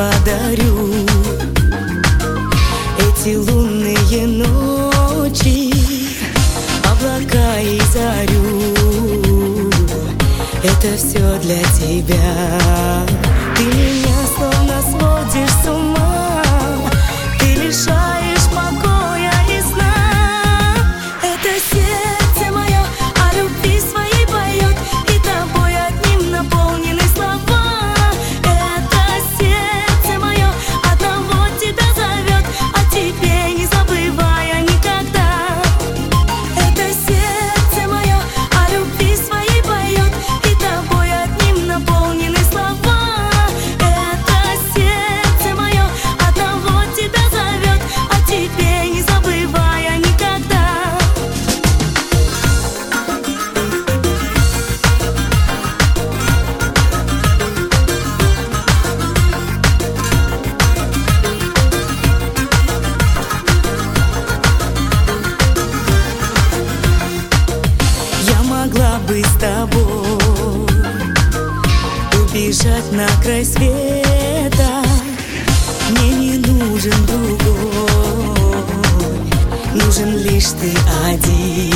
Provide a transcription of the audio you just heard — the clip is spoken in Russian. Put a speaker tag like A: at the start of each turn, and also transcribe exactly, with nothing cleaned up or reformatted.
A: подарю. Эти лунные ночи, облака и зарю, это все для тебя. Ты меня словно сводишь с ума, ты лишаешь покоя и сна. Это сердце мое о любви своей поет, и тобой одним наполнены слова. Это сердце мое одного тебя зовет, о тебе не забывая никогда. Это сердце мое о любви своей поет, и тобой одним наполнены слова. Это сердце мое одного тебя зовет, о тебе не забывая никогда. Я могла бы с тобой убежать на край света. Мне не нужен другой, нужен лишь ты один.